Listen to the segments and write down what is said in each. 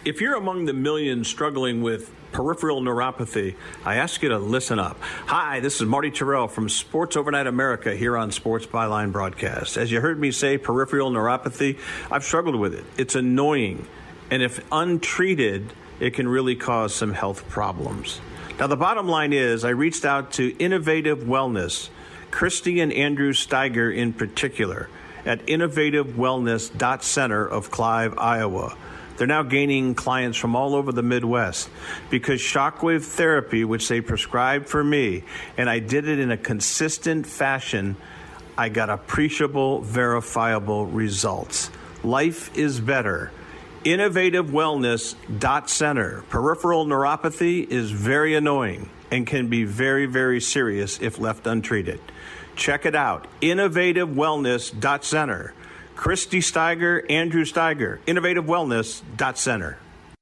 If you're among the millions struggling with peripheral neuropathy, I ask you to listen up. Hi, this is Marty Terrell from Sports Overnight America here on Sports Byline Broadcast. As you heard me say, peripheral neuropathy, I've struggled with it. It's annoying, and if untreated, it can really cause some health problems. Now, the bottom line is I reached out to Innovative Wellness, Christy and Andrew Steiger in particular, at innovativewellness.center of Clive, Iowa. They're now gaining clients from all over the Midwest because shockwave therapy, which they prescribed for me, and I did it in a consistent fashion, I got appreciable, verifiable results. Life is better. Innovativewellness.center. Peripheral neuropathy is very annoying and can be very, very serious if left untreated. Check it out. Innovativewellness.center. Christy Steiger, Andrew Steiger. Innovativewellness.center.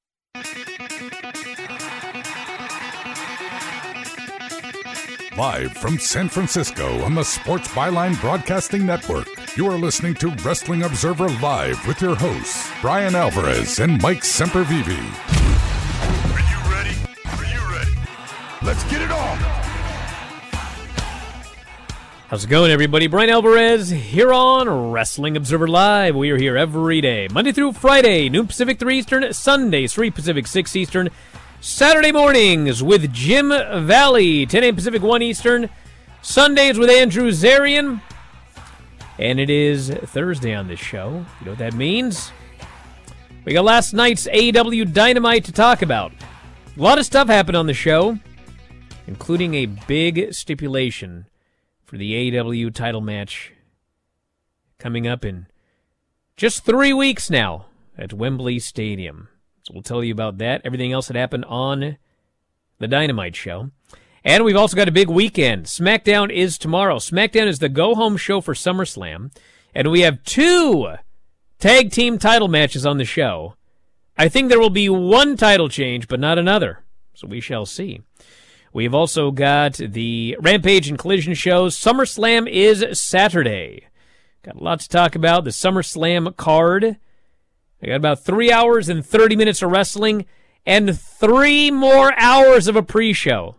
Live from San Francisco on the Sports Byline Broadcasting Network, you are listening to Wrestling Observer Live with your hosts, Brian Alvarez and Mike Sempervive. Are you ready? Are you ready? Let's get it on! How's it going, everybody? Brian Alvarez here on Wrestling Observer Live. We are here every day, Monday through Friday, noon Pacific, 3 Eastern, Sundays, 3 Pacific, 6 Eastern, Saturday mornings with Jim Valley, 10 a.m. Pacific, 1 Eastern, Sundays with Andrew Zarian, and it is Thursday on this show. You know what that means? We got last night's AEW Dynamite to talk about. A lot of stuff happened on the show, including a big stipulation for the AEW title match coming up in just 3 weeks now at Wembley Stadium. So we'll tell you about that, everything else that happened on the Dynamite show. And we've also got a big weekend. SmackDown is tomorrow. SmackDown is the go-home show for SummerSlam. And we have 2 tag team title matches on the show. I think there will be one title change, but not another. So we shall see. We've also got the Rampage and Collision shows. SummerSlam is Saturday. Got a lot to talk about. The SummerSlam card. I got about 3 hours and 30 minutes of wrestling and 3 more hours of a pre-show.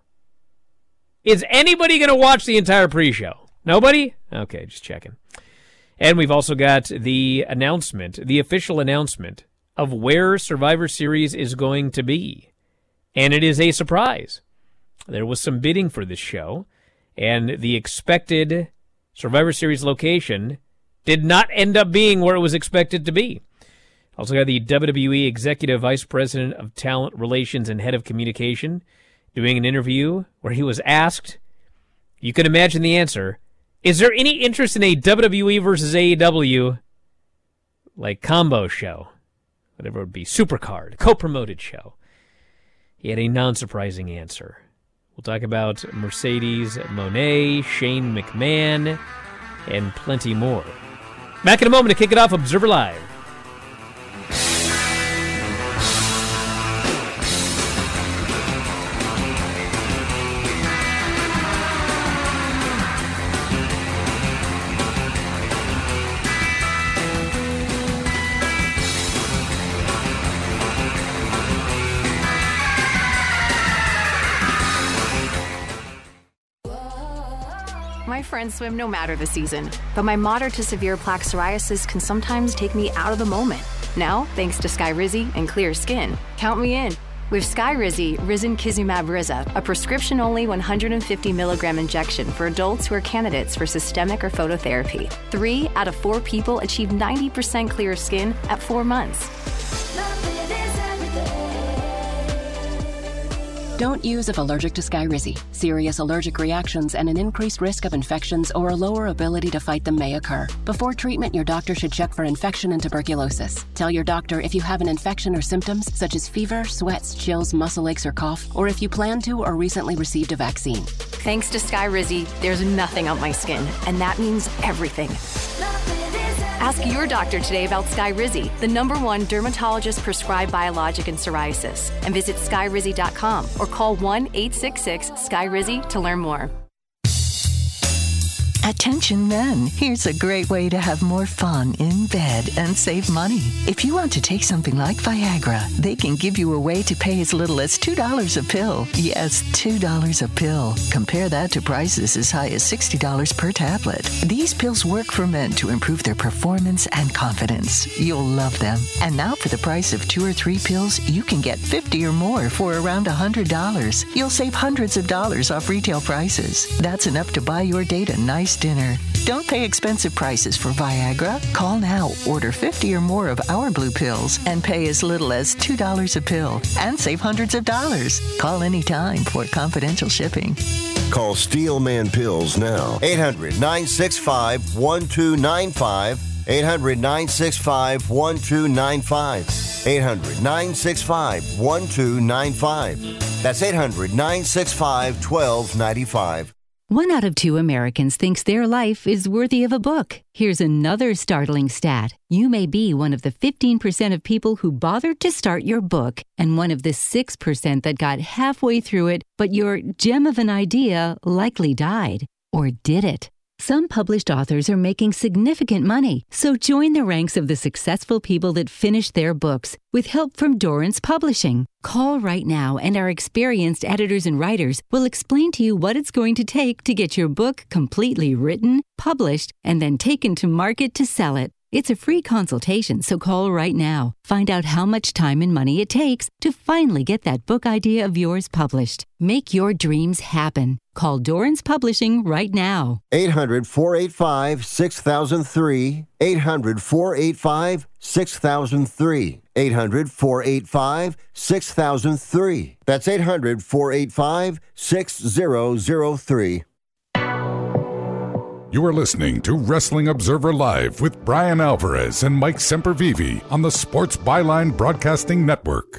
Is anybody going to watch the entire pre-show? Nobody? Okay, just checking. And we've also got the announcement, the official announcement of where Survivor Series is going to be. And it is a surprise. There was some bidding for this show, and the expected Survivor Series location did not end up being where it was expected to be. Also got the WWE Executive Vice President of Talent Relations and Head of Communication doing an interview where he was asked, you can imagine the answer, is there any interest in a WWE versus AEW like combo show? Whatever it would be, Supercard, co-promoted show. He had a non-surprising answer. We'll talk about Mercedes Moné, Shane McMahon, and plenty more. Back in a moment to kick it off, Observer Live. My friends swim no matter the season, but my moderate to severe plaque psoriasis can sometimes take me out of the moment. Now, thanks to Skyrizi and Clear Skin, count me in. With Skyrizi, Risankizumab Riza, a prescription-only 150 milligram injection for adults who are candidates for systemic or phototherapy. 3 out of 4 people achieve 90% clear skin at 4 months. Don't use if allergic to Skyrizi. Serious allergic reactions and an increased risk of infections or a lower ability to fight them may occur. Before treatment, your doctor should check for infection and tuberculosis. Tell your doctor if you have an infection or symptoms such as fever, sweats, chills, muscle aches, or cough, or if you plan to or recently received a vaccine. Thanks to Skyrizi, there's nothing on my skin, and that means everything. Ask your doctor today about Skyrizi, the #1 dermatologist-prescribed biologic in psoriasis, and visit Skyrizi.com or call 1-866-SKYRIZI to learn more. Attention men, here's a great way to have more fun in bed and save money. If you want to take something like Viagra, they can give you a way to pay as little as $2 a pill. Yes, $2 a pill. Compare that to prices as high as $60 per tablet. These pills work for men to improve their performance and confidence. You'll love them. And now for the price of 2 or 3 pills, you can get 50 or more for around $100. You'll save hundreds of dollars off retail prices. That's enough to buy your date a nice dinner. Don't pay expensive prices for Viagra. Call now, order 50 or more of our blue pills, and pay as little as $2 a pill and save hundreds of dollars. Call anytime for confidential shipping. Call Steelman Pills now. 800-965-1295. 800-965-1295. 800-965-1295. That's 800-965-1295. 1 out of 2 Americans thinks their life is worthy of a book. Here's another startling stat. You may be one of the 15% of people who bothered to start your book and one of the 6% that got halfway through it, but your gem of an idea likely died. Or did it? Some published authors are making significant money, so join the ranks of the successful people that finished their books with help from Dorrance Publishing. Call right now and our experienced editors and writers will explain to you what it's going to take to get your book completely written, published, and then taken to market to sell it. It's a free consultation, so call right now. Find out how much time and money it takes to finally get that book idea of yours published. Make your dreams happen. Call Dorrance Publishing right now. 800-485-6003. 800-485-6003. 800-485-6003. That's 800-485-6003. You are listening to Wrestling Observer Live with Brian Alvarez and Mike Sempervive on the Sports Byline Broadcasting Network.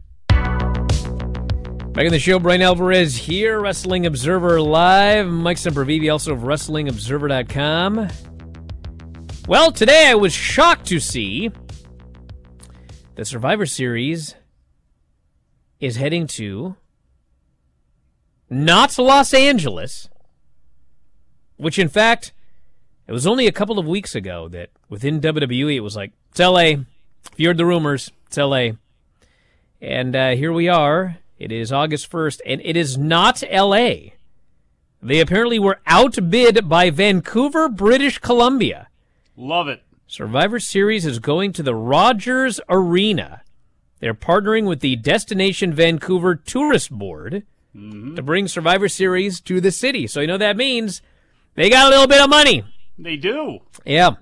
Back in the show, Brian Alvarez here, Wrestling Observer Live. Mike Sempervive, also of WrestlingObserver.com. Well, today I was shocked to see the Survivor Series is heading to not Los Angeles, which, in fact, it was only a couple of weeks ago that within WWE it was like, it's L.A. If you heard the rumors, it's L.A. And here we are. It is August 1st, and it is not L.A. They apparently were outbid by Vancouver, British Columbia. Love it. Survivor Series is going to the Rogers Arena. They're partnering with the Destination Vancouver Tourist Board to bring Survivor Series to the city. So you know that means they got a little bit of money. They do. Yeah.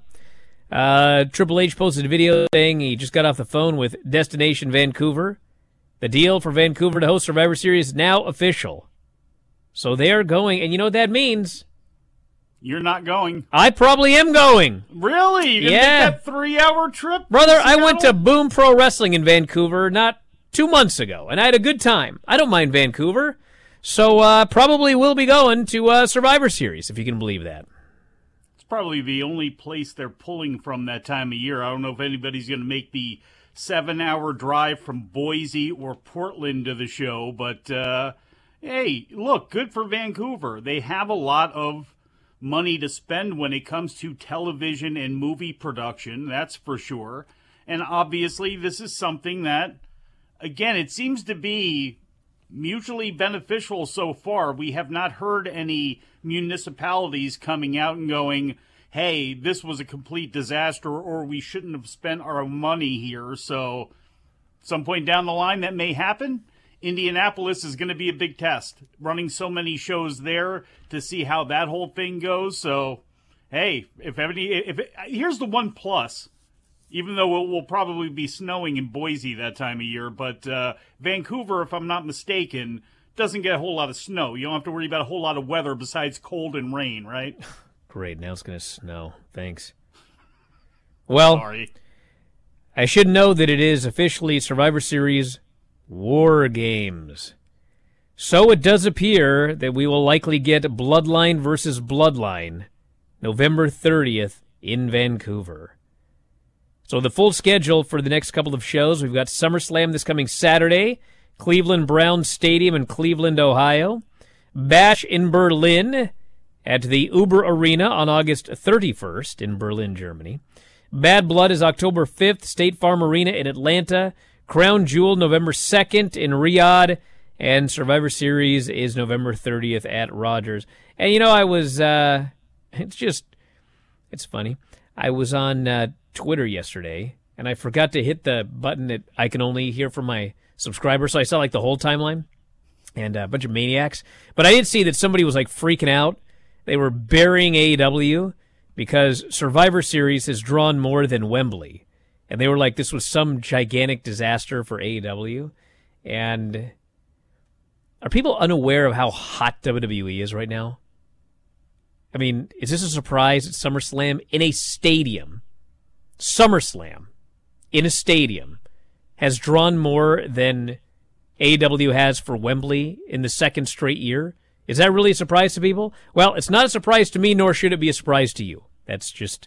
Triple H posted a video saying he just got off the phone with Destination Vancouver. The deal for Vancouver to host Survivor Series is now official. So they are going, and you know what that means? You're not going. I probably am going. Really? You're going to make that 3-hour trip? Brother, I went to Boom Pro Wrestling in Vancouver not 2 months ago, and I had a good time. I don't mind Vancouver. So probably will be going to Survivor Series, if you can believe that. It's probably the only place they're pulling from that time of year. I don't know if anybody's going to make the 7-hour drive from Boise or Portland to the show, but hey, look, good for Vancouver. They have a lot of money to spend when it comes to television and movie production, that's for sure. And obviously this is something that, again, it seems to be mutually beneficial so far. We have not heard any municipalities coming out and going, hey, this was a complete disaster, or we shouldn't have spent our money here. So some point down the line that may happen. Indianapolis is going to be a big test, running so many shows there to see how that whole thing goes. So, hey, here's the one plus, even though it will probably be snowing in Boise that time of year, but Vancouver, if I'm not mistaken, doesn't get a whole lot of snow. You don't have to worry about a whole lot of weather besides cold and rain, right? Great, now it's going to snow. Thanks. Well, sorry. I should know that it is officially Survivor Series War Games. So it does appear that we will likely get Bloodline versus Bloodline November 30th in Vancouver. So the full schedule for the next couple of shows, we've got SummerSlam this coming Saturday, Cleveland Browns Stadium in Cleveland, Ohio, Bash in Berlin, at the Uber Arena on August 31st in Berlin, Germany. Bad Blood is October 5th, State Farm Arena in Atlanta. Crown Jewel, November 2nd in Riyadh. And Survivor Series is November 30th at Rogers. And, you know, I was, it's funny. I was on Twitter yesterday, and I forgot to hit the button that I can only hear from my subscribers, so I saw, like, the whole timeline and a bunch of maniacs. But I did see that somebody was, like, freaking out. They were burying AEW because Survivor Series has drawn more than Wembley. And they were like, this was some gigantic disaster for AEW. And are people unaware of how hot WWE is right now? I mean, is this a surprise at SummerSlam in a stadium? SummerSlam in a stadium has drawn more than AEW has for Wembley in the second straight year. Is that really a surprise to people? Well, it's not a surprise to me, nor should it be a surprise to you. That's just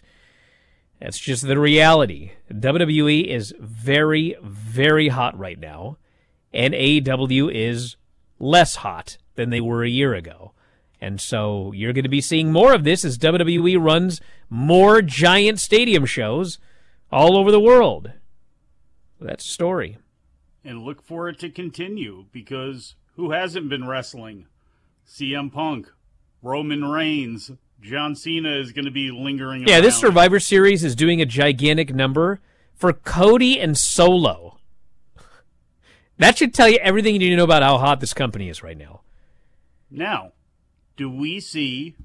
the reality. WWE is very, very hot right now, and AEW is less hot than they were a year ago. And so you're going to be seeing more of this as WWE runs more giant stadium shows all over the world. That's a story. And look for it to continue, because who hasn't been wrestling? CM Punk, Roman Reigns, John Cena is going to be lingering around. Yeah, this Survivor Series is doing a gigantic number for Cody and Solo. That should tell you everything you need to know about how hot this company is right now. Now, do we see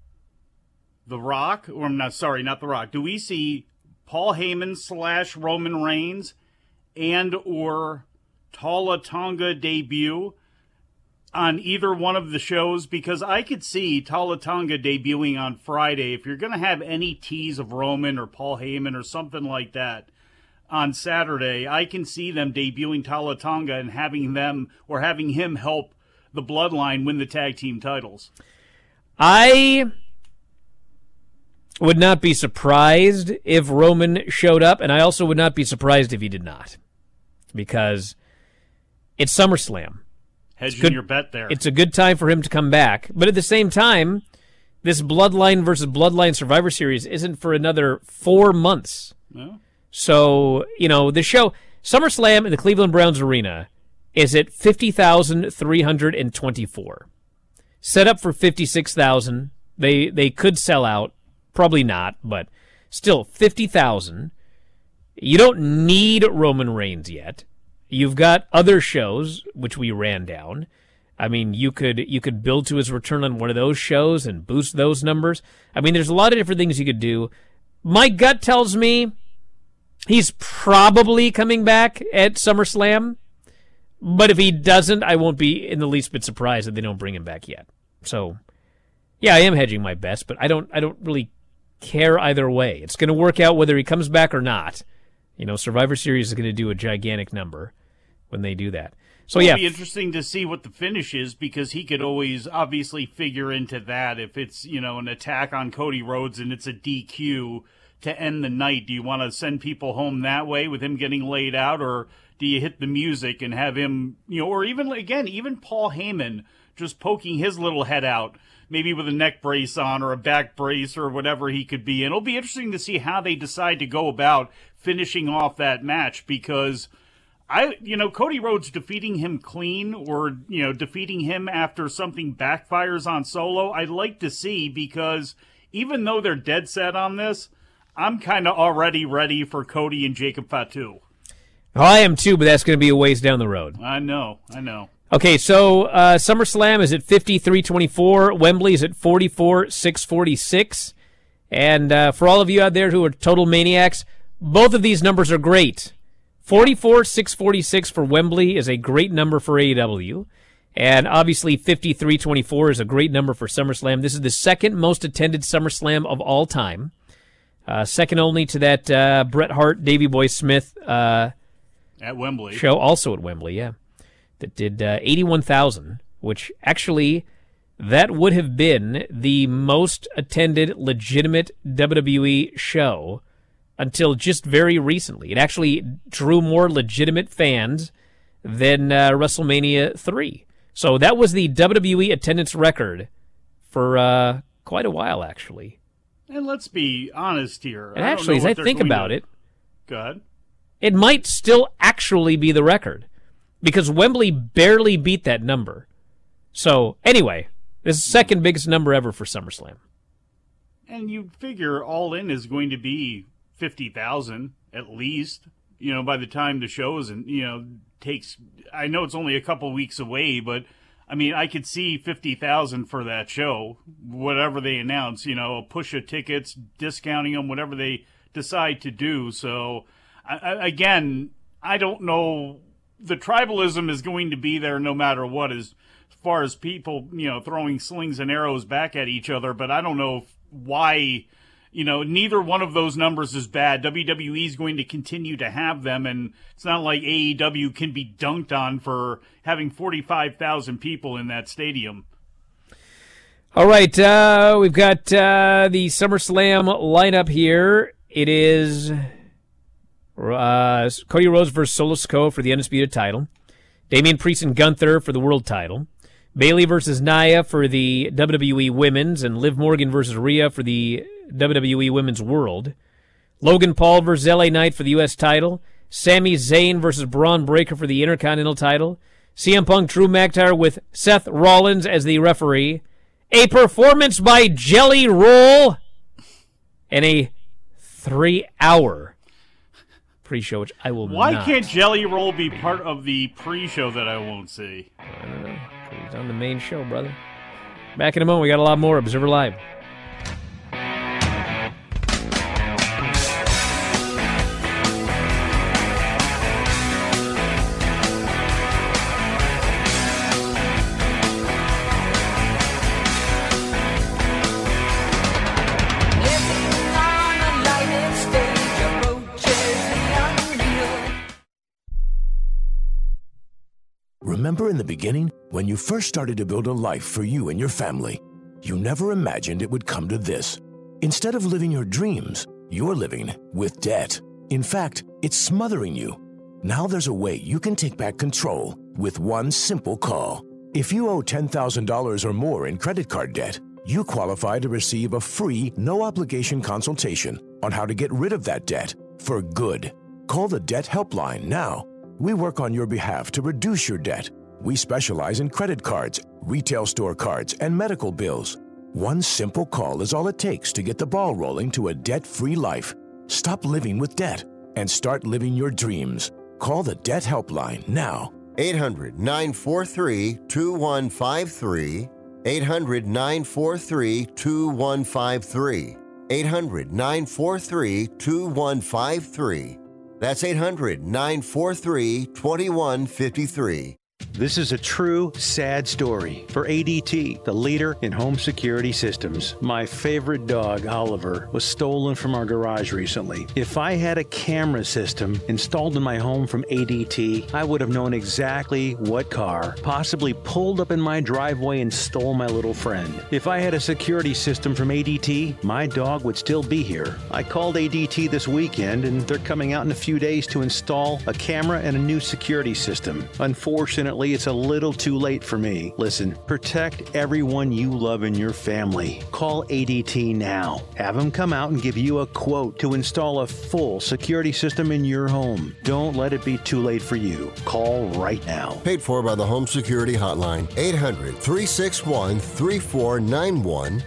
The Rock, or not The Rock, do we see Paul Heyman / Roman Reigns and or Tala Tonga debut on either one of the shows? Because I could see Tala Tonga debuting on Friday. If you're going to have any tease of Roman or Paul Heyman or something like that on Saturday, I can see them debuting Tala Tonga and having him help the Bloodline win the tag team titles. I would not be surprised if Roman showed up, and I also would not be surprised if he did not, because it's SummerSlam. Hedging your bet there. It's a good time for him to come back. But at the same time, this Bloodline versus Bloodline Survivor Series isn't for another 4 months. No. So, you know, the show, SummerSlam in the Cleveland Browns Arena is at 50,324. Set up for 56,000. They could sell out. Probably not, but still, 50,000. You don't need Roman Reigns yet. You've got other shows, which we ran down. I mean, you could build to his return on one of those shows and boost those numbers. I mean, there's a lot of different things you could do. My gut tells me he's probably coming back at SummerSlam, but if he doesn't, I won't be in the least bit surprised that they don't bring him back yet. So, yeah, I am hedging my bets, but I don't really care either way. It's going to work out whether he comes back or not. You know, Survivor Series is going to do a gigantic number when they do that. So, yeah. It'll be interesting to see what the finish is, because he could always obviously figure into that. If it's, you know, an attack on Cody Rhodes and it's a DQ to end the night, do you want to send people home that way with him getting laid out, or do you hit the music and have him, you know, or even Paul Heyman just poking his little head out, maybe with a neck brace on or a back brace or whatever he could be. And it'll be interesting to see how they decide to go about finishing off that match, because Cody Rhodes defeating him clean, or, you know, defeating him after something backfires on Solo, I'd like to see, because even though they're dead set on this, I'm kind of already ready for Cody and Jacob Fatu. Oh, I am too, but that's going to be a ways down the road. I know. Okay, so SummerSlam is at 53.24. Wembley is at 44.646. And for all of you out there who are total maniacs, both of these numbers are great. 44.646 for Wembley is a great number for AEW. And obviously 53.24 is a great number for SummerSlam. This is the second most attended SummerSlam of all time. Second only to that Bret Hart, Davey Boy Smith at Wembley show, also at Wembley, yeah. That did 81,000, which actually that would have been the most attended legitimate WWE show until just very recently. It actually drew more legitimate fans than WrestleMania 3. So that was the WWE attendance record for quite a while, actually. And let's be honest here. And actually, as I think about it, go ahead. It might still actually be the record because Wembley barely beat that number. So, anyway, this is the second biggest number ever for SummerSlam. And you'd figure All In is going to be 50,000 at least, by the time the show is, takes, I know it's only a couple weeks away, but I mean, I could see 50,000 for that show, whatever they announce, a push of tickets, discounting them, whatever they decide to do. So, again, I don't know. The tribalism is going to be there no matter what, as far as people, throwing slings and arrows back at each other. But I don't know why, neither one of those numbers is bad. WWE is going to continue to have them, and it's not like AEW can be dunked on for having 45,000 people in that stadium. All right, we've got the SummerSlam lineup here. It is Cody Rhodes versus Solo Sikoa for the Undisputed title. Damian Priest and Gunther for the World title. Bayley versus Nia for the WWE Women's, and Liv Morgan versus Rhea for the WWE Women's World. Logan Paul versus LA Knight for the U.S. title. Sami Zayn versus Braun Breaker for the Intercontinental title. CM Punk, Drew McIntyre with Seth Rollins as the referee. A performance by Jelly Roll. And a 3-hour pre-show, which I will Why not. can't Jelly Roll be part of the pre-show that I won't see? I don't know. He's on the main show, brother. Back in a moment. We got a lot more Observer Live. Remember in the beginning, when you first started to build a life for you and your family, you never imagined it would come to this. Instead of living your dreams, you're living with debt. In fact, it's smothering you. Now there's a way you can take back control with one simple call. If you owe $10,000 or more in credit card debt, you qualify to receive a free, no-obligation consultation on how to get rid of that debt for good. Call the Debt Helpline now. We work on your behalf to reduce your debt. We specialize in credit cards, retail store cards, and medical bills. One simple call is all it takes to get the ball rolling to a debt-free life. Stop living with debt and start living your dreams. Call the Debt Helpline now. 800-943-2153. 800-943-2153. 800-943-2153. That's 800-943-2153. This is a true, sad story for ADT, the leader in home security systems. My favorite dog, Oliver, was stolen from our garage recently. If I had a camera system installed in my home from ADT, I would have known exactly what car possibly pulled up in my driveway and stole my little friend. If I had a security system from ADT, my dog would still be here. I called ADT this weekend, and they're coming out in a few days to install a camera and a new security system. Unfortunately, it's a little too late for me. Listen, protect everyone you love in your family. Call ADT now. Have them come out and give you a quote to install a full security system in your home. Don't let it be too late for you. Call right now. Paid for by the Home Security Hotline. 800-361-3491.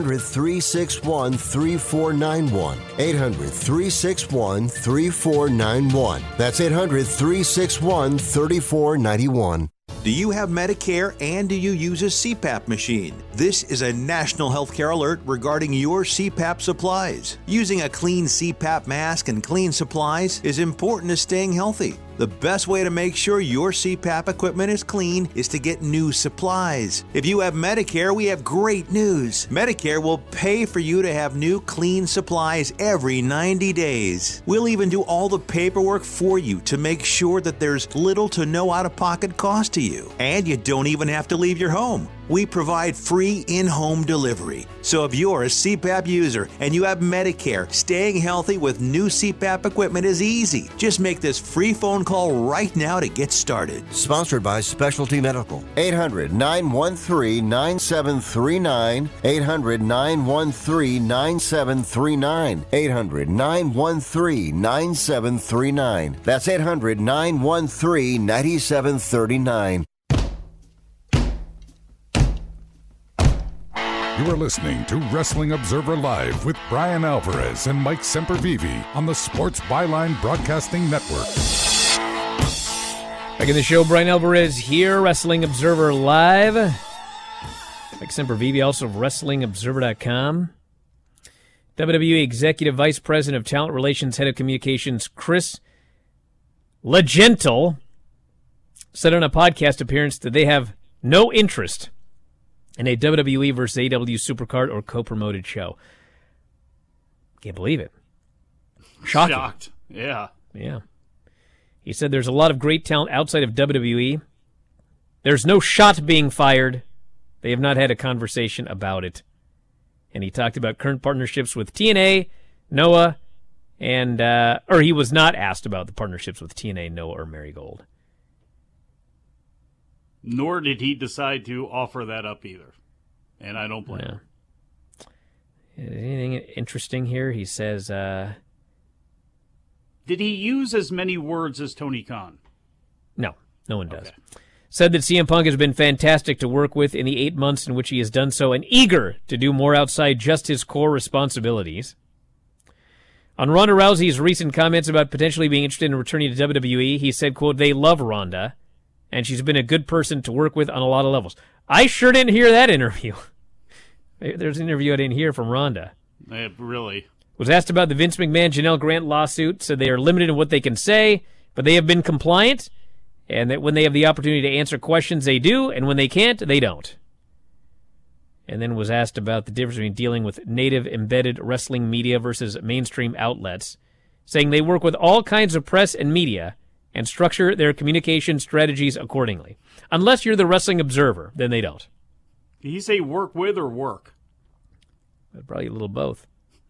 800-361-3491. 800-361-3491. That's 800-361-3491. Do you have Medicare and do you use a CPAP machine? This is a national healthcare alert regarding your CPAP supplies. Using a clean CPAP mask and clean supplies is important to staying healthy. The best way to make sure your CPAP equipment is clean is to get new supplies. If you have Medicare, we have great news. Medicare will pay for you to have new clean supplies every 90 days. We'll even do all the paperwork for you to make sure that there's little to no out-of-pocket cost to you. And you don't even have to leave your home. We provide free in-home delivery. So if you're a CPAP user and you have Medicare, staying healthy with new CPAP equipment is easy. Just make this free phone call right now to get started. Sponsored by Specialty Medical. 800-913-9739. 800-913-9739. 800-913-9739. That's 800-913-9739. You are listening to Wrestling Observer Live with Brian Alvarez and Mike Sempervive on the Sports Byline Broadcasting Network. Back in the show, Brian Alvarez here, Wrestling Observer Live. Mike Sempervive, also of WrestlingObserver.com. WWE Executive Vice President of Talent Relations, Head of Communications, Chris LeGentle, said on a podcast appearance that they have no interest in a WWE versus AEW Supercard or co-promoted show. Can't believe it. Shocking. Shocked. Yeah. Yeah. He said there's a lot of great talent outside of WWE. There's no shot being fired. They have not had a conversation about it. And he talked about current partnerships with TNA, Noah, and or he was not asked about the partnerships with TNA, Noah, or Marigold. Nor did he decide to offer that up either. And I don't blame him. Anything interesting here? He says... Did he use as many words as Tony Khan? No one does. Okay. Said that CM Punk has been fantastic to work with in the 8 months in which he has done so and eager to do more outside just his core responsibilities. On Ronda Rousey's recent comments about potentially being interested in returning to WWE, he said, quote, they love Ronda, and she's been a good person to work with on a lot of levels. I sure didn't hear that interview. There's an interview I didn't hear from Ronda. Really? Was asked about the Vince McMahon Janelle Grant lawsuit, said they are limited in what they can say, but they have been compliant, and that when they have the opportunity to answer questions, they do, and when they can't, they don't. And then was asked about the difference between dealing with native embedded wrestling media versus mainstream outlets, saying they work with all kinds of press and media and structure their communication strategies accordingly. Unless you're the Wrestling Observer, then they don't. Did he say work with or work? Probably a little both.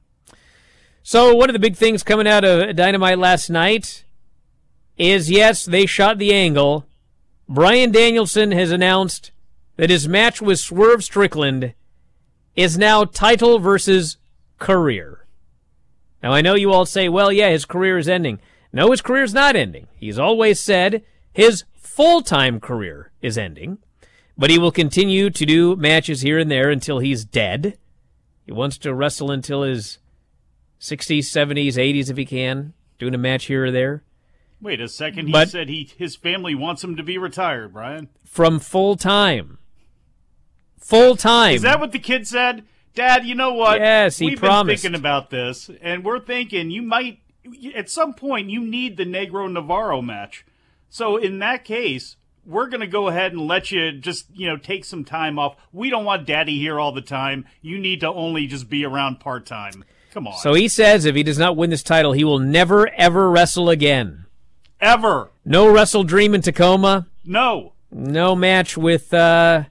So one of the big things coming out of Dynamite last night is, yes, they shot the angle. Bryan Danielson has announced that his match with Swerve Strickland is now title versus career. Now, I know you all say, well, yeah, his career is ending. No, his career is not ending. He's always said his full-time career is ending, but he will continue to do matches here and there until he's dead. He wants to wrestle until his 60s, 70s, 80s if he can, doing a match here or there. Wait a second. He said his family wants him to be retired, Brian. From full-time. Full-time. Is that what the kid said? Dad, you know what? Yes, he promised. We've been thinking about this, and we're thinking you might, at some point, you need the Negro Navarro match. So in that case, we're going to go ahead and let you just, take some time off. We don't want Daddy here all the time. You need to only just be around part-time. Come on. So he says if he does not win this title, he will never, ever wrestle again. Ever. No Wrestle Dream in Tacoma. No. No match with, whoever.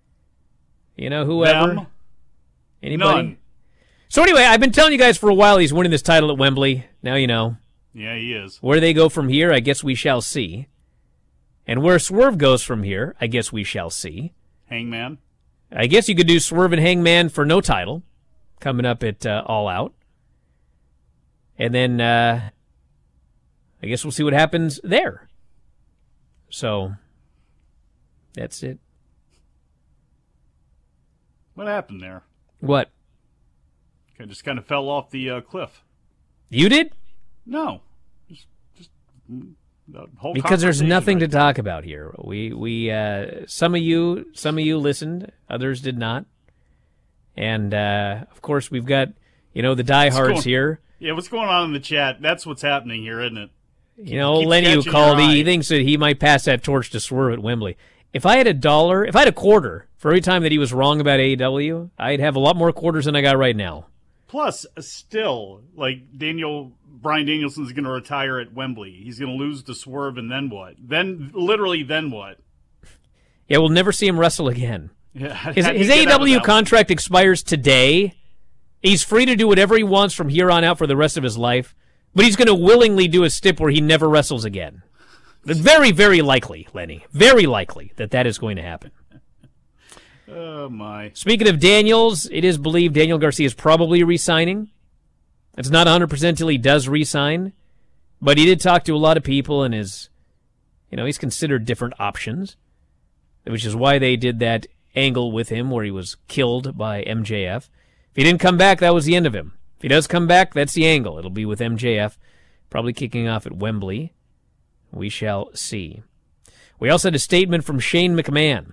Them. Anybody? None. So anyway, I've been telling you guys for a while he's winning this title at Wembley. Now you know. Yeah, he is. Where they go from here, I guess we shall see. And where Swerve goes from here, I guess we shall see. Hangman. I guess you could do Swerve and Hangman for no title coming up at All Out. And then I guess we'll see what happens there. So that's it. What happened there? What? I just kind of fell off the cliff. You did? No. Just the whole because there's nothing to talk about here. We some of you listened, others did not. And of course we've got, the diehards here. Yeah, what's going on in the chat? That's what's happening here, isn't it? Lenny who called, he thinks that he might pass that torch to Swerve at Wembley. If I had a quarter for every time that he was wrong about AEW, I'd have a lot more quarters than I got right now. Plus, still, Bryan Danielson's going to retire at Wembley. He's going to lose to Swerve, and then what? Then what? Yeah, we'll never see him wrestle again. Yeah, his AEW contract expires today. He's free to do whatever he wants from here on out for the rest of his life, but he's going to willingly do a stip where he never wrestles again. Very, very likely, Lenny. Very likely that is going to happen. Oh, my. Speaking of Daniels, it is believed Daniel Garcia is probably re-signing. It's not 100% till he does re-sign, but he did talk to a lot of people and he's considered different options, which is why they did that angle with him where he was killed by MJF. If he didn't come back, that was the end of him. If he does come back, that's the angle. It'll be with MJF, probably kicking off at Wembley. We shall see. We also had a statement from Shane McMahon.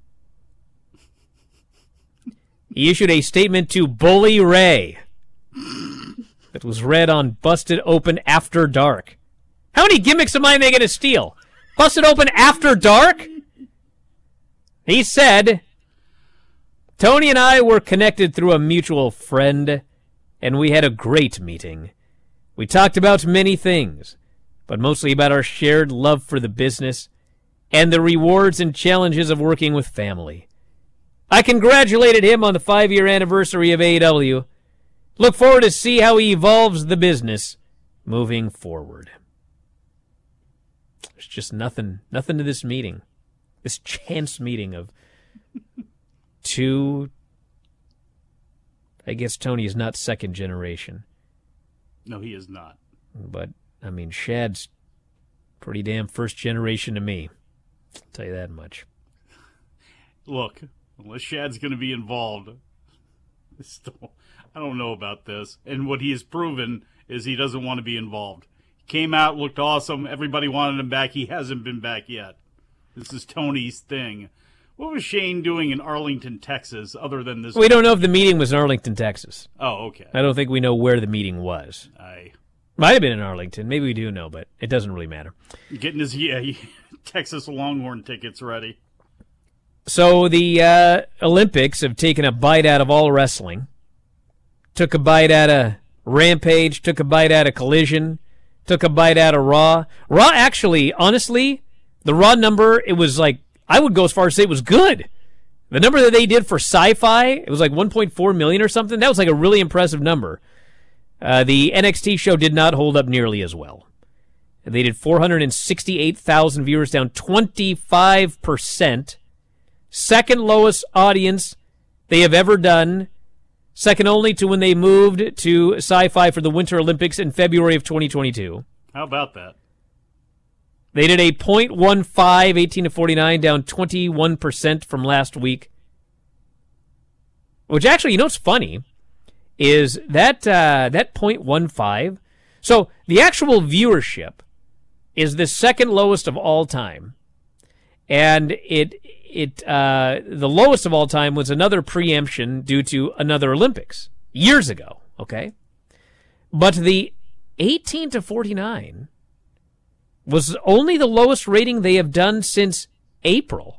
He issued a statement to Bully Ray that was read on Busted Open After Dark. How many gimmicks am I going to steal? Busted Open After Dark? He said, Tony and I were connected through a mutual friend, and we had a great meeting. We talked about many things, but mostly about our shared love for the business and the rewards and challenges of working with family. I congratulated him on the 5-year anniversary of AEW. Look forward to see how he evolves the business moving forward. There's just nothing to this meeting. This chance meeting of two, I guess Tony is not second generation. No, he is not. But, I mean, Shad's pretty damn first generation to me. I'll tell you that much. Look, unless Shad's going to be involved, I don't know about this. And what he has proven is he doesn't want to be involved. He came out, looked awesome. Everybody wanted him back. He hasn't been back yet. This is Tony's thing. What was Shane doing in Arlington, Texas, other than this? We don't know if the meeting was in Arlington, Texas. Oh, okay. I don't think we know where the meeting was. Might have been in Arlington. Maybe we do know, but it doesn't really matter. Getting his Texas Longhorn tickets ready. So the Olympics have taken a bite out of all wrestling. Took a bite out of Rampage, took a bite out of Collision, took a bite out of Raw. Raw actually, honestly, the Raw number, it was like, I would go as far as to say it was good. The number that they did for Sci-Fi, it was like 1.4 million or something. That was like a really impressive number. The NXT show did not hold up nearly as well. They did 468,000 viewers, down 25%. Second lowest audience they have ever done. Second only to when they moved to Sci-Fi for the Winter Olympics in February of 2022. How about that? They did a .15, 18 to 49, down 21% from last week. Which actually, you know what's funny, is that .15. So the actual viewership is the second lowest of all time. And the lowest of all time was another preemption due to another Olympics years ago, okay? But the 18 to 49 was only the lowest rating they have done since April.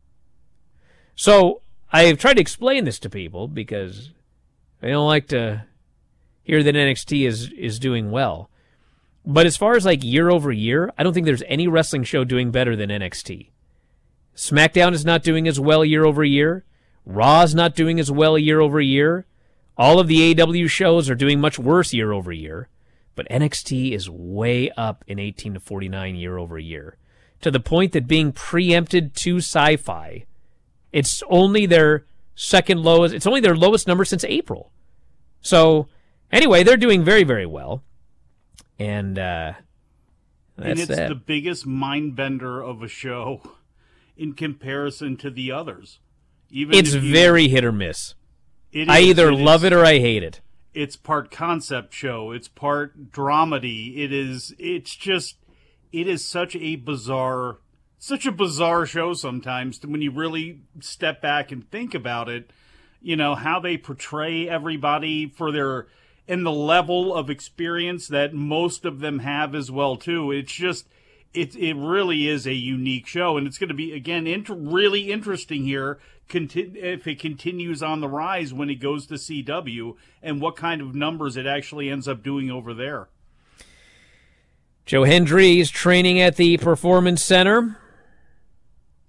So I have tried to explain this to people because they don't like to hear that NXT is doing well. But as far as like year over year, I don't think there's any wrestling show doing better than NXT. SmackDown is not doing as well year over year. Raw is not doing as well year over year. All of the AEW shows are doing much worse year over year. But NXT is way up in 18 to 49 year over year. To the point that being preempted to Sci-Fi, it's only their second lowest, it's only their lowest number since April. So, anyway, they're doing very, very well. And that's and it's that. The biggest mind bender of a show in comparison to the others. It's very hit or miss. I either love it or I hate it. It's part concept show. It's part dramedy. It is such a bizarre show sometimes when you really step back and think about it. You know, how they portray everybody and the level of experience that most of them have as well, too. It's just, it really is a unique show. And it's going to be, again, really interesting here if it continues on the rise when it goes to CW and what kind of numbers it actually ends up doing over there. Joe Hendry is training at the Performance Center.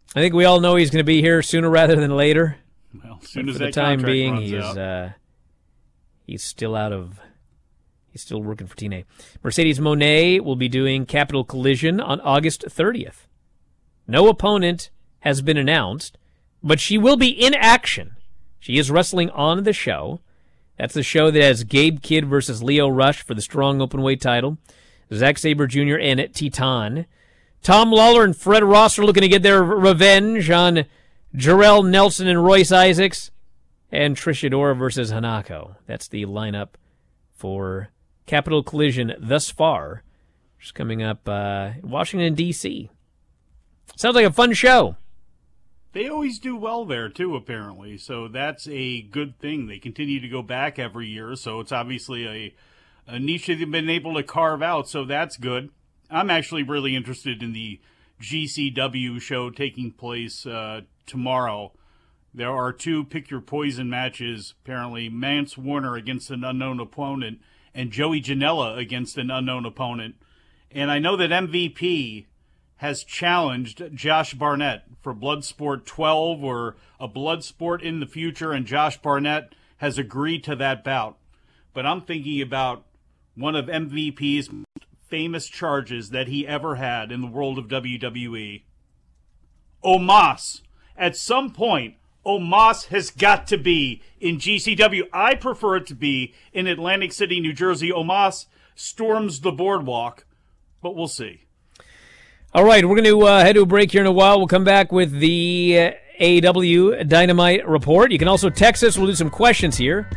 I think we all know he's going to be here sooner rather than later. Well, as soon as for the that time contract being, runs he's still working for TNA. Mercedes Moné will be doing Capital Collision on August 30th. No opponent has been announced, but she will be in action. She is wrestling on the show. That's the show that has Gabe Kidd versus Leo Rush for the strong openweight title. Zack Sabre Jr. and Titan. Tom Lawler and Fred Ross are looking to get their revenge on Jarrell Nelson and Royce Isaacs. And Trish Adora versus Hanako. That's the lineup for Capital Collision thus far. Just coming up in Washington, D.C. Sounds like a fun show. They always do well there, too, apparently. So that's a good thing. They continue to go back every year, so it's obviously a niche they've been able to carve out, so that's good. I'm actually really interested in the GCW show taking place tomorrow. There are 2 Pick Your Poison matches, apparently. Mance Warner against an unknown opponent and Joey Janela against an unknown opponent. And I know that MVP has challenged Josh Barnett for Bloodsport 12 or a Bloodsport in the future, and Josh Barnett has agreed to that bout. But I'm thinking about one of MVP's famous charges that he ever had in the world of WWE. Omos. At some point, Omos has got to be in GCW. I prefer it to be in Atlantic City, New Jersey. Omos storms the boardwalk, but we'll see. All right, we're going to head to a break here in a while. We'll come back with the AEW Dynamite Report. You can also text us. We'll do some questions here.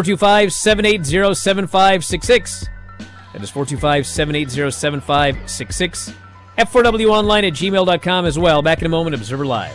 425-780-7566. That is 425-780-7566. F4WOnline@gmail.com as well. Back in a moment, Observer Live.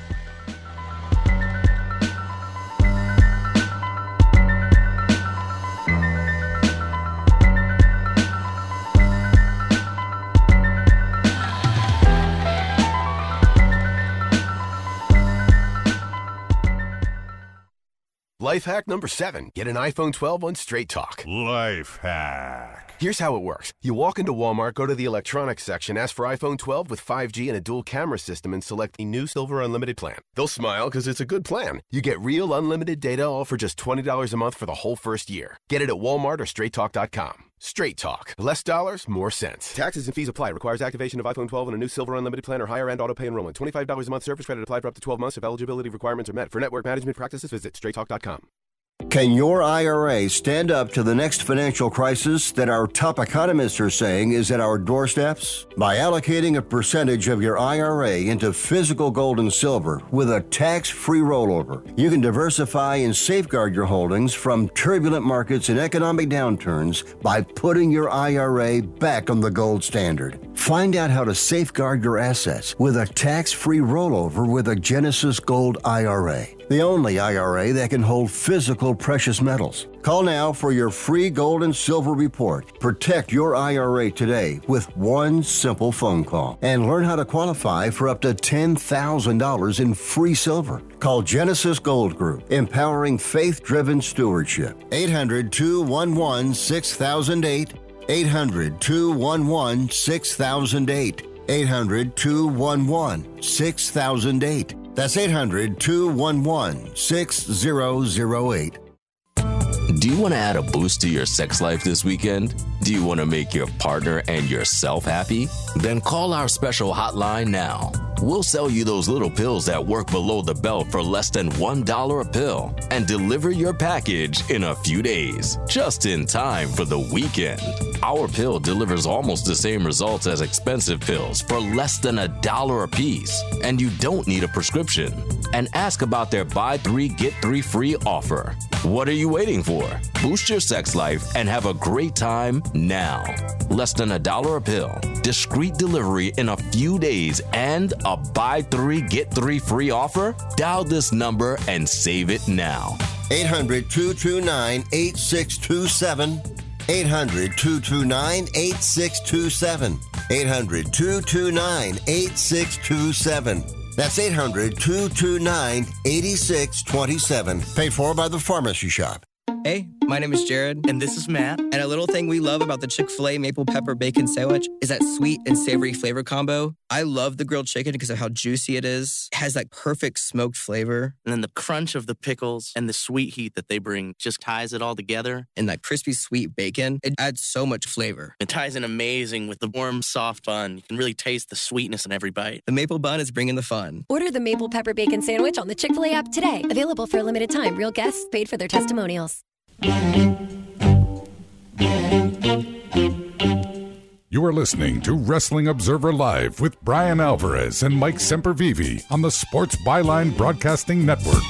Life hack number 7. Get an iPhone 12 on Straight Talk. Life hack. Here's how it works. You walk into Walmart, go to the electronics section, ask for iPhone 12 with 5G and a dual camera system, and select the new Silver Unlimited plan. They'll smile because it's a good plan. You get real unlimited data all for just $20 a month for the whole first year. Get it at Walmart or StraightTalk.com. Straight Talk. Less dollars, more sense. Taxes and fees apply. Requires activation of iPhone 12 and a new Silver Unlimited plan or higher end auto pay enrollment. $25 a month service credit applied for up to 12 months if eligibility requirements are met. For network management practices, visit StraightTalk.com. Can your IRA stand up to the next financial crisis that our top economists are saying is at our doorsteps? By allocating a percentage of your IRA into physical gold and silver with a tax-free rollover, you can diversify and safeguard your holdings from turbulent markets and economic downturns by putting your IRA back on the gold standard. Find out how to safeguard your assets with a tax-free rollover with a Genesis Gold IRA, the only IRA that can hold physical precious metals. Call now for your free gold and silver report. Protect your IRA today with one simple phone call and learn how to qualify for up to $10,000 in free silver. Call Genesis Gold Group, empowering faith-driven stewardship. 800-211-6008. 800-211-6008. 800-211-6008. That's 800-211-6008. Do you want to add a boost to your sex life this weekend? Do you want to make your partner and yourself happy? Then call our special hotline now. We'll sell you those little pills that work below the belt for less than $1 a pill and deliver your package in a few days, just in time for the weekend. Our pill delivers almost the same results as expensive pills for less than $1 a piece, and you don't need a prescription. And ask about their buy 3 get 3 free offer. What are you waiting for? Boost your sex life and have a great time now. Less than $1 a pill, discreet delivery in a few days, and a buy 3 get 3 free offer? Dial this number and save it now. 800-229-8627. 800-229-8627. 800-229-8627. That's 800-229-8627. Paid for by the Pharmacy Shop. A My name is Jared. And this is Matt. And a little thing we love about the Chick-fil-A Maple Pepper Bacon Sandwich is that sweet and savory flavor combo. I love the grilled chicken because of how juicy it is. It has that perfect smoked flavor. And then the crunch of the pickles and the sweet heat that they bring just ties it all together. And that crispy sweet bacon, it adds so much flavor. It ties in amazing with the warm, soft bun. You can really taste the sweetness in every bite. The maple bun is bringing the fun. Order the Maple Pepper Bacon Sandwich on the Chick-fil-A app today. Available for a limited time. Real guests paid for their testimonials. You are listening to Wrestling Observer Live with Brian Alvarez and Mike Sempervive on the Sports Byline Broadcasting Network.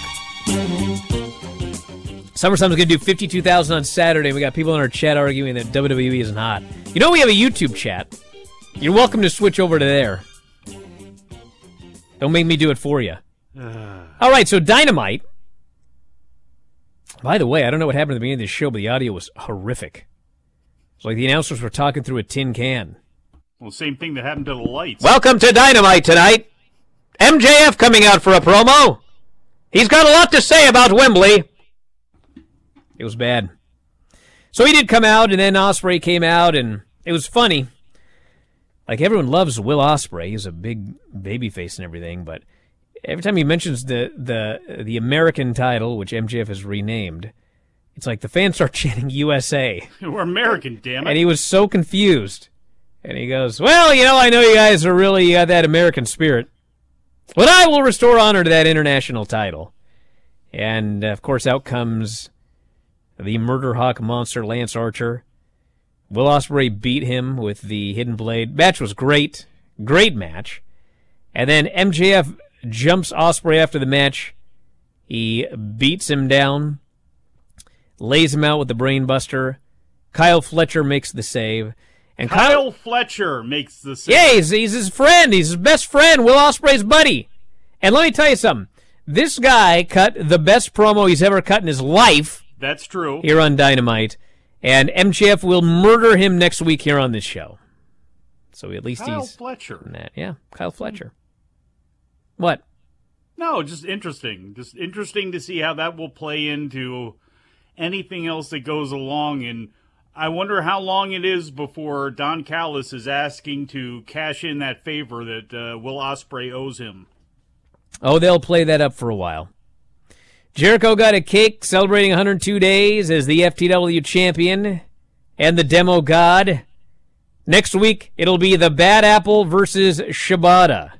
SummerSlam's going to do 52,000 on Saturday. We got people in our chat arguing that WWE isn't hot. You know we have a YouTube chat. You're welcome to switch over to there. Don't make me do it for you. All right, so Dynamite. By the way, I don't know what happened at the beginning of this show, but the audio was horrific. It's like the announcers were talking through a tin can. Well, same thing that happened to the lights. Welcome to Dynamite tonight. MJF coming out for a promo. He's got a lot to say about Wembley. It was bad. So he did come out, and then Ospreay came out, and it was funny. Like, everyone loves Will Ospreay. He's a big babyface and everything, but every time he mentions the American title, which MJF has renamed, it's like the fans start chanting USA. We're American, damn it. And he was so confused. And he goes, well, you know, I know you guys are really got that American spirit, but I will restore honor to that international title. And, of course, out comes the Murder Hawk monster, Lance Archer. Will Ospreay beat him with the Hidden Blade. Match was great. Great match. And then MJF jumps Ospreay after the match. He beats him down, lays him out with the Brain Buster. Kyle Fletcher makes the save. And Kyle Fletcher makes the save. Yeah, he's his friend. He's his best friend, Will Ospreay's buddy. And let me tell you something. This guy cut the best promo he's ever cut in his life. That's true. Here on Dynamite. And MJF will murder him next week here on this show. So at least Kyle he's... Fletcher. Yeah, Kyle Fletcher. What? No, just interesting. Just interesting to see how that will play into anything else that goes along. And I wonder how long it is before Don Callis is asking to cash in that favor that Will Ospreay owes him. Oh, they'll play that up for a while. Jericho got a cake celebrating 102 days as the FTW champion and the demo god. Next week, it'll be the Bad Apple versus Shibata.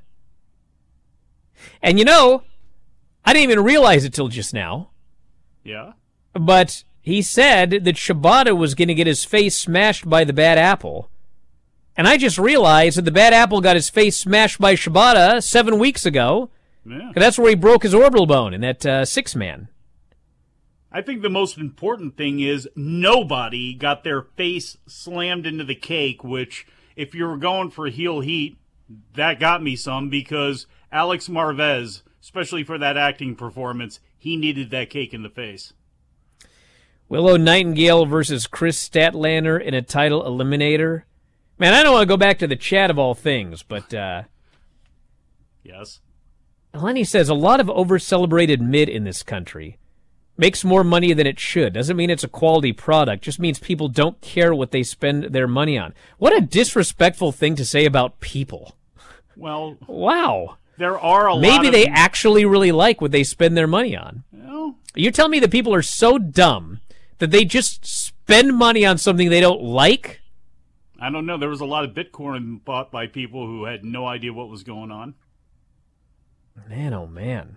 And you know, I didn't even realize it till just now. Yeah? But he said that Shibata was going to get his face smashed by the Bad Apple. And I just realized that the Bad Apple got his face smashed by Shibata 7 weeks ago. Yeah. That's where he broke his orbital bone in that six-man. I think the most important thing is nobody got their face slammed into the cake, which, if you were going for heel heat, that got me some, because Alex Marvez, especially for that acting performance, he needed that cake in the face. Willow Nightingale versus Chris Statlander in a title eliminator. Man, I don't want to go back to the chat of all things, but... Yes? Lenny says, a lot of over-celebrated mid in this country makes more money than it should. Doesn't mean it's a quality product. Just means people don't care what they spend their money on. What a disrespectful thing to say about people. Well... Wow. There are a lot Maybe of... they actually really like what they spend their money on. Well, you tell me that people are so dumb that they just spend money on something they don't like? I don't know. There was a lot of Bitcoin bought by people who had no idea what was going on. Man, oh man.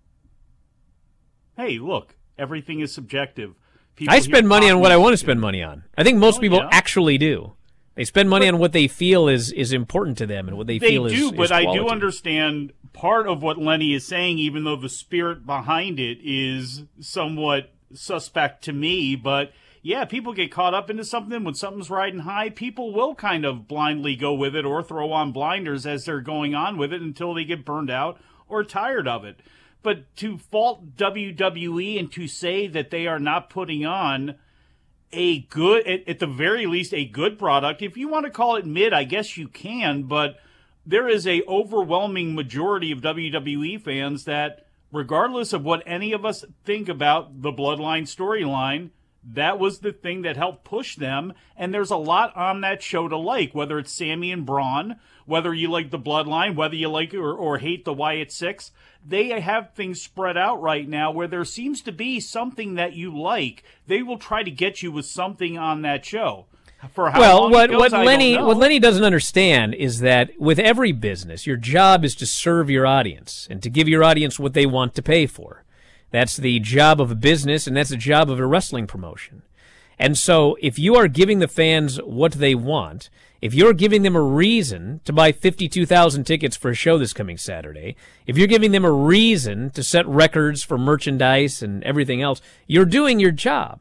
Hey, look, everything is subjective. People I spend money on what I want to spend money on. I think most people yeah. actually do. They spend money on what they feel is important to them and what they feel is do, but quality. I do understand part of what Lenny is saying, even though the spirit behind it is somewhat suspect to me. But yeah, people get caught up into something. When something's riding high, people will kind of blindly go with it or throw on blinders as they're going on with it until they get burned out or tired of it. But to fault WWE and to say that they are not putting on a good, at the very least, a good product, if you want to call it mid, I guess you can, but there is a overwhelming majority of WWE fans that, regardless of what any of us think about the Bloodline storyline, That was the thing that helped push them, and there's a lot on that show to like, whether it's Sammy and Braun, whether you like the Bloodline, whether you like or hate the Wyatt Six. They have things spread out right now where there seems to be something that you like. They will try to get you with something on that show. For how long it goes, what Lenny doesn't understand is that with every business, your job is to serve your audience and to give your audience what they want to pay for. That's the job of a business, and that's the job of a wrestling promotion. And so if you are giving the fans what they want, if you're giving them a reason to buy 52,000 tickets for a show this coming Saturday, if you're giving them a reason to set records for merchandise and everything else, you're doing your job.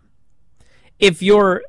If you're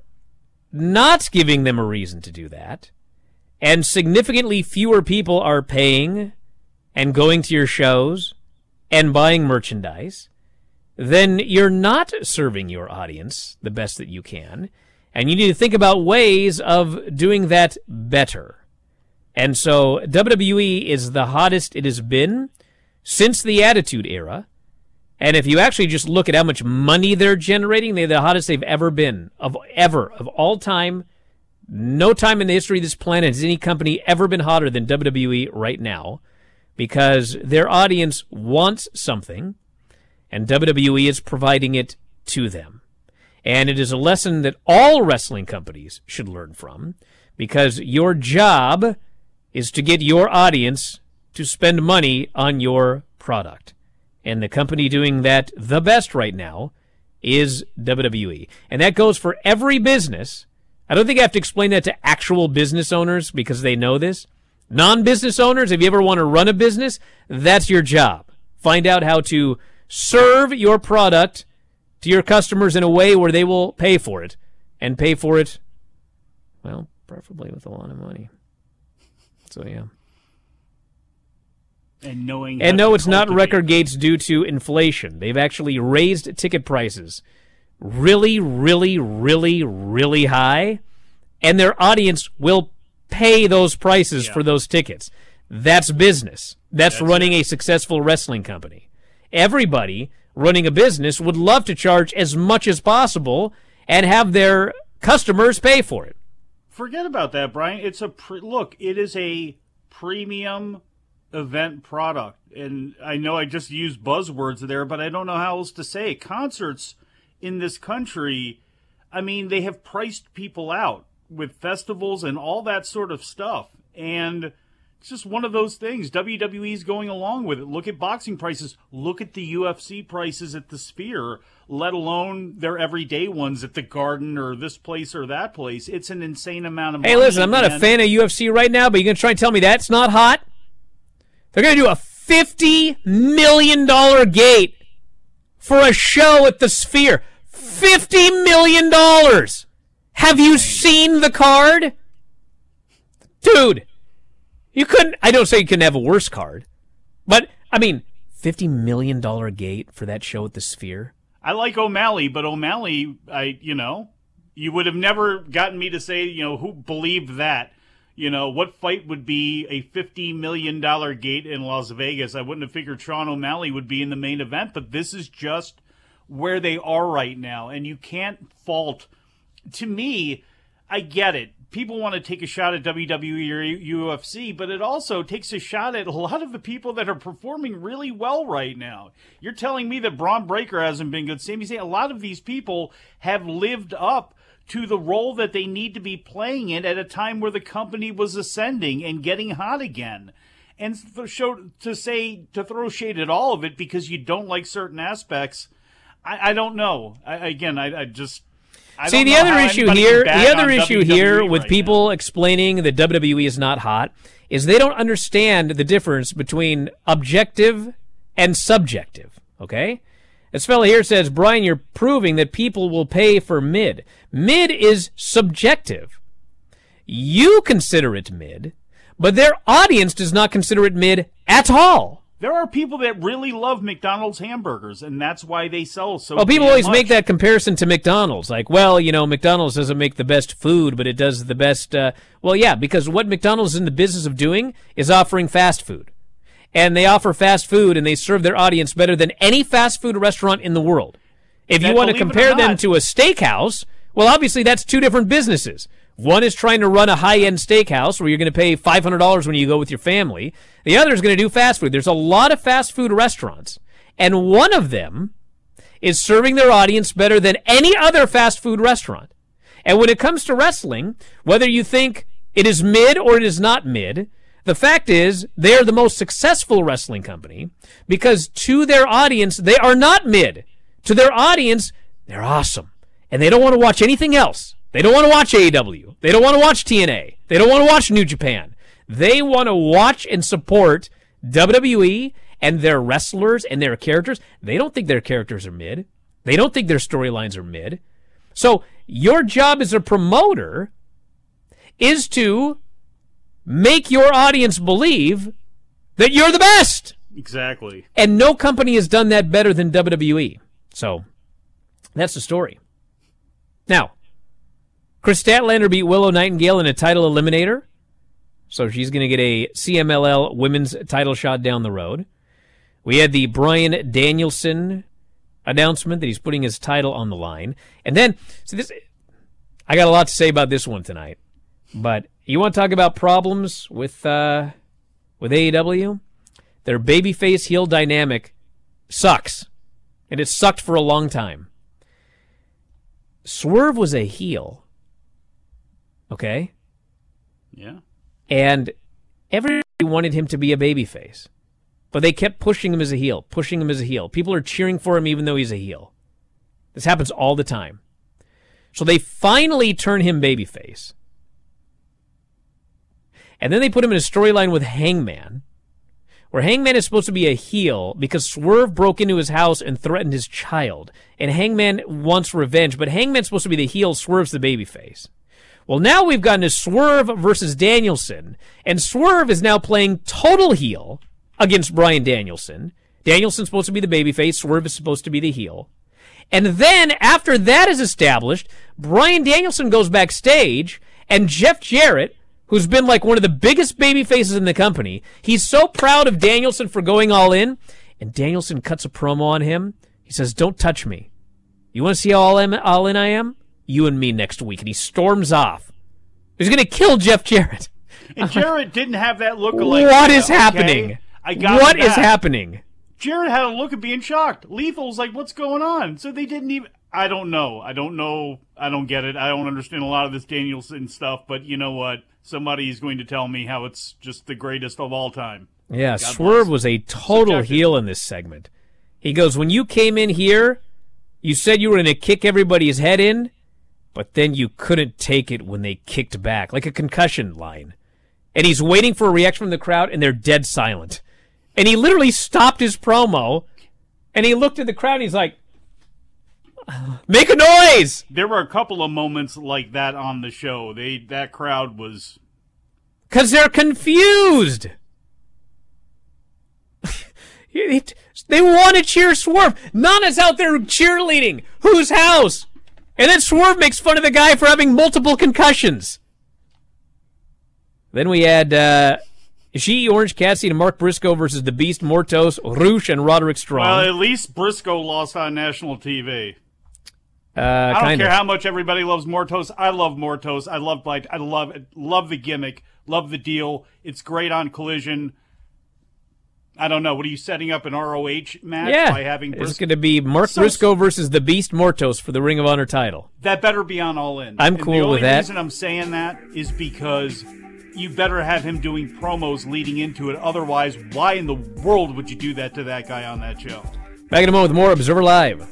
not giving them a reason to do that, and significantly fewer people are paying and going to your shows and buying merchandise, then you're not serving your audience the best that you can, and you need to think about ways of doing that better. And so WWE is the hottest it has been since the Attitude Era, and if you actually just look at how much money they're generating, they're the hottest they've ever been, of all time. No time in the history of this planet has any company ever been hotter than WWE right now, because their audience wants something, and WWE is providing it to them. And it is a lesson that all wrestling companies should learn from, because your job is to get your audience to spend money on your product. And the company doing that the best right now is WWE. And that goes for every business. I don't think I have to explain that to actual business owners because they know this. Non-business owners, if you ever want to run a business, that's your job. Find out how to serve your product to your customers in a way where they will pay for it, and pay for it, well, preferably with a lot of money. So, yeah. And no, it's not record gates due to inflation. They've actually raised ticket prices really, really, really, really high, and their audience will pay those prices for those tickets. That's business. That's running a successful wrestling company. Everybody running a business would love to charge as much as possible and have their customers pay for it. Forget about that, Brian. It's look, it is a premium event product. And I know I just used buzzwords there, but I don't know how else to say it. Concerts in this country, I mean, they have priced people out with festivals and all that sort of stuff. And it's just one of those things. WWE's going along with it. Look at boxing prices. Look at the UFC prices at the Sphere, let alone their everyday ones at the Garden or this place or that place. It's an insane amount of money. Hey, listen, I'm not a fan of UFC right now, but you're going to try and tell me that's not hot? They're going to do a $50 million gate for a show at the Sphere. $50 million! Have you seen the card? Dude! You couldn't, I don't say you couldn't have a worse card, but, I mean, $50 million gate for that show at the Sphere? I like O'Malley, but O'Malley, you would have never gotten me to say, who believed that. What fight would be a $50 million gate in Las Vegas? I wouldn't have figured Sean O'Malley would be in the main event, but this is just where they are right now, and you can't fault. To me, I get it. People want to take a shot at WWE or UFC, but it also takes a shot at a lot of the people that are performing really well right now. You're telling me that Braun Breaker hasn't been good. Sami Zayn, a lot of these people have lived up to the role that they need to be playing in at a time where the company was ascending and getting hot again. And to throw shade at all of it because you don't like certain aspects, I don't know. See, the other issue here with people explaining that WWE is not hot is they don't understand the difference between objective and subjective, okay? This fella here says, Brian, you're proving that people will pay for mid. Mid is subjective. You consider it mid, but their audience does not consider it mid at all. There are people that really love McDonald's hamburgers, and that's why they sell so Well, people always make that comparison to McDonald's. Like, well, McDonald's doesn't make the best food, but it does the best. Well, yeah, because what McDonald's is in the business of doing is offering fast food. And they offer fast food, and they serve their audience better than any fast food restaurant in the world. If you want to compare them to a steakhouse, well, obviously that's two different businesses. One is trying to run a high-end steakhouse where you're going to pay $500 when you go with your family. The other is going to do fast food. There's a lot of fast food restaurants, and one of them is serving their audience better than any other fast food restaurant. And when it comes to wrestling, whether you think it is mid or it is not mid, the fact is they are the most successful wrestling company because to their audience, they are not mid. To their audience, they're awesome. And they don't want to watch anything else. They don't want to watch AEW. They don't want to watch TNA. They don't want to watch New Japan. They want to watch and support WWE and their wrestlers and their characters. They don't think their characters are mid. They don't think their storylines are mid. So your job as a promoter is to make your audience believe that you're the best. Exactly. And no company has done that better than WWE. So that's the story. Now, Chris Statlander beat Willow Nightingale in a title eliminator. So she's going to get a CMLL women's title shot down the road. We had the Bryan Danielson announcement that he's putting his title on the line. And then, I got a lot to say about this one tonight. But you want to talk about problems with AEW? Their babyface heel dynamic sucks. And it sucked for a long time. Swerve was a heel. Okay? Yeah. And everybody wanted him to be a babyface. But they kept pushing him as a heel, pushing him as a heel. People are cheering for him even though he's a heel. This happens all the time. So they finally turn him babyface. And then they put him in a storyline with Hangman, where Hangman is supposed to be a heel because Swerve broke into his house and threatened his child. And Hangman wants revenge, but Hangman's supposed to be the heel, Swerve's the babyface. Well, now we've gotten to Swerve versus Danielson, and Swerve is now playing total heel against Bryan Danielson. Danielson's supposed to be the babyface, Swerve is supposed to be the heel. And then, after that is established, Bryan Danielson goes backstage, and Jeff Jarrett, who's been like one of the biggest baby faces in the company, he's so proud of Danielson for going all in, and Danielson cuts a promo on him. He says, "Don't touch me. You want to see how all in I am? You and me next week." And he storms off. He's going to kill Jeff Jarrett. And Jarrett didn't have that look alike. What is happening? What is happening? Jarrett had a look of being shocked. Lethal was like, what's going on? So they didn't even... I don't know. I don't get it. I don't understand a lot of this Danielson stuff, but you know what? Somebody is going to tell me how it's just the greatest of all time. Yeah, Swerve was a total heel in this segment. He goes, when you came in here, you said you were going to kick everybody's head in, but then you couldn't take it when they kicked back, like a concussion line. And he's waiting for a reaction from the crowd, and they're dead silent. And he literally stopped his promo, and he looked at the crowd, and he's like, make a noise! There were a couple of moments like that on the show. That crowd was... Because they're confused! They want to cheer Swerve. Nana's out there cheerleading. Whose house? And then Swerve makes fun of the guy for having multiple concussions. Then we had Ishii, Orange Cassidy, and Mark Briscoe versus The Beast, Mortos, Rush, and Roderick Strong. Well, at least Briscoe lost on national TV. I don't care how much everybody loves Mortos. I love Mortos. I love the gimmick. Love the deal. It's great on Collision. I don't know. What are you setting up an ROH match by having Briscoe? It's going to be Mark Briscoe versus The Beast Mortos for the Ring of Honor title. That better be on All In. I'm cool with that. The only reason I'm saying that is because you better have him doing promos leading into it. Otherwise, why in the world would you do that to that guy on that show? Back in a moment with more Observer Live.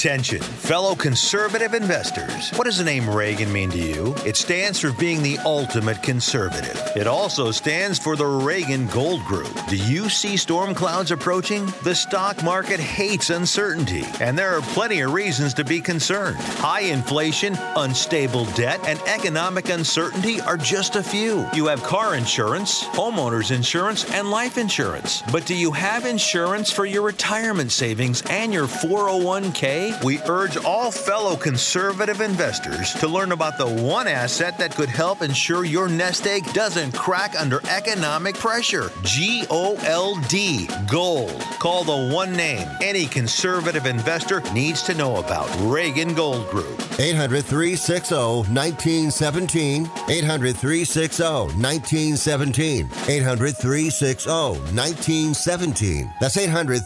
Attention, fellow conservative investors. What does the name Reagan mean to you? It stands for being the ultimate conservative. It also stands for the Reagan Gold Group. Do you see storm clouds approaching? The stock market hates uncertainty, and there are plenty of reasons to be concerned. High inflation, unstable debt, and economic uncertainty are just a few. You have car insurance, homeowners insurance, and life insurance. But do you have insurance for your retirement savings and your 401k? We urge all fellow conservative investors to learn about the one asset that could help ensure your nest egg doesn't crack under economic pressure. G-O-L-D, gold. Call the one name any conservative investor needs to know about. Reagan Gold Group. 800-360-1917. 800-360-1917. 800-360-1917. That's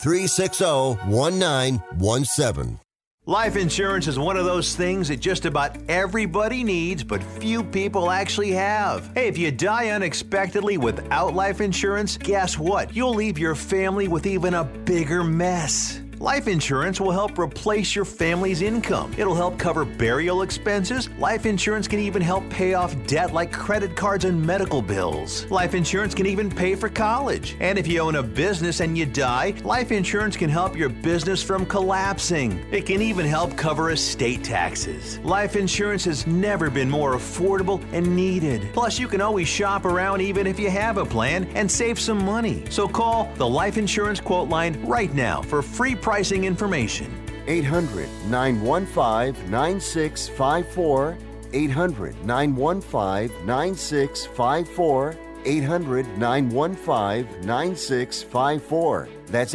800-360-1917. Life insurance is one of those things that just about everybody needs, but few people actually have. Hey, if you die unexpectedly without life insurance, guess what? You'll leave your family with even a bigger mess. Life insurance will help replace your family's income. It'll help cover burial expenses. Life insurance can even help pay off debt like credit cards and medical bills. Life insurance can even pay for college. And if you own a business and you die, life insurance can help your business from collapsing. It can even help cover estate taxes. Life insurance has never been more affordable and needed. Plus, you can always shop around even if you have a plan and save some money. So call the Life Insurance Quote Line right now for free pricing information. 800-915-9654. 800-915-9654. 800-915-9654. That's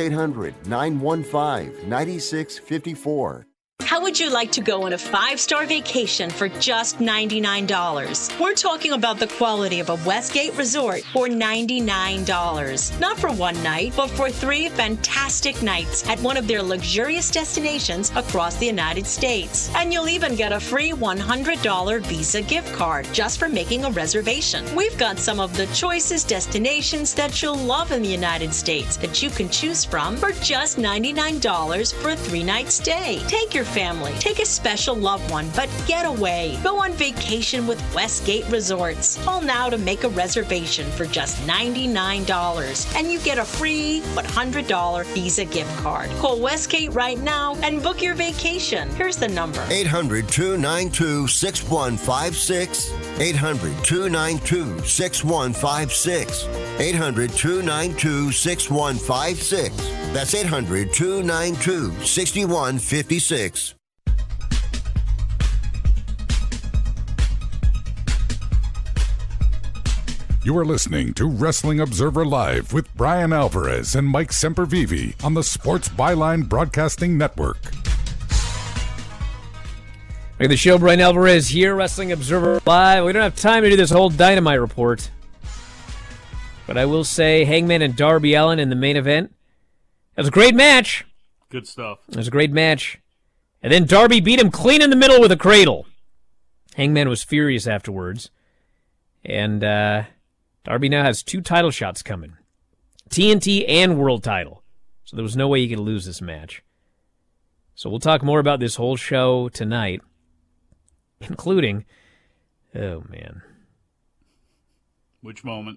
800-915-9654. How would you like to go on a 5-star vacation for just $99? We're talking about the quality of a Westgate resort for $99. Not for one night, but for 3 fantastic nights at one of their luxurious destinations across the United States. And you'll even get a free $100 Visa gift card just for making a reservation. We've got some of the choicest destinations that you'll love in the United States that you can choose from for just $99 for a 3-night stay. Take your family, take a special loved one, but get away. Go on vacation with Westgate Resorts. Call now to make a reservation for just $99, and you get a free $100 Visa gift card. Call Westgate right now and book your vacation. Here's the number: 800-292-6156. 800-292-6156. 800-292-6156. That's 800-292-6156. You are listening to Wrestling Observer Live with Brian Alvarez and Mike Sempervive on the Sports Byline Broadcasting Network. Back at the show, Brian Alvarez here, Wrestling Observer Live. We don't have time to do this whole Dynamite report, but I will say Hangman and Darby Allin in the main event. It was a great match. Good stuff. It was a great match. And then Darby beat him clean in the middle with a cradle. Hangman was furious afterwards. And Darby now has 2 title shots coming. TNT and World title. So there was no way he could lose this match. So we'll talk more about this whole show tonight. Including, oh man. Which moment?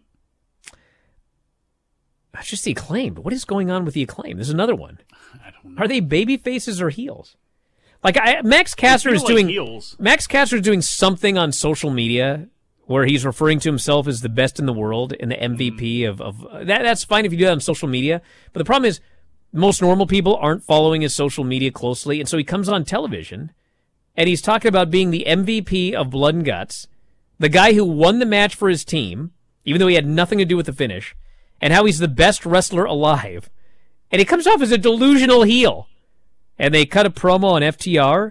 It's just the Acclaim. What is going on with the Acclaim? There's another one. I don't know. Are they baby faces or heels? Max Caster is doing heels. Max Caster is doing something on social media where he's referring to himself as the best in the world and the MVP of that. That's fine if you do that on social media. But the problem is most normal people aren't following his social media closely, and so he comes on television and he's talking about being the MVP of Blood and Guts, the guy who won the match for his team, even though he had nothing to do with the finish, and how he's the best wrestler alive. And he comes off as a delusional heel. And they cut a promo on FTR,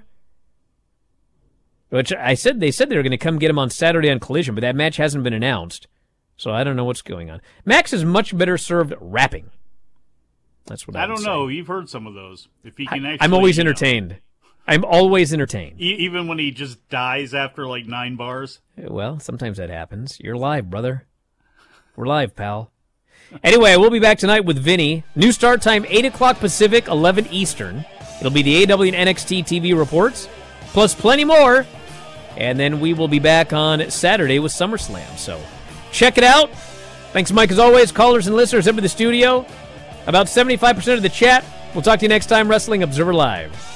which they said they were going to come get him on Saturday on Collision, but that match hasn't been announced. So I don't know what's going on. Max is much better served rapping. That's what I don't know. You've heard some of those. If he can actually, I'm always entertained. I'm always entertained. Even when he just dies after like 9 bars? Well, sometimes that happens. You're live, brother. We're live, pal. Anyway, we'll be back tonight with Vinny. New start time, 8 o'clock Pacific, 11 Eastern. It'll be the AW and NXT TV reports, plus plenty more. And then we will be back on Saturday with SummerSlam. So check it out. Thanks, Mike, as always. Callers and listeners up in the studio. About 75% of the chat. We'll talk to you next time, Wrestling Observer Live.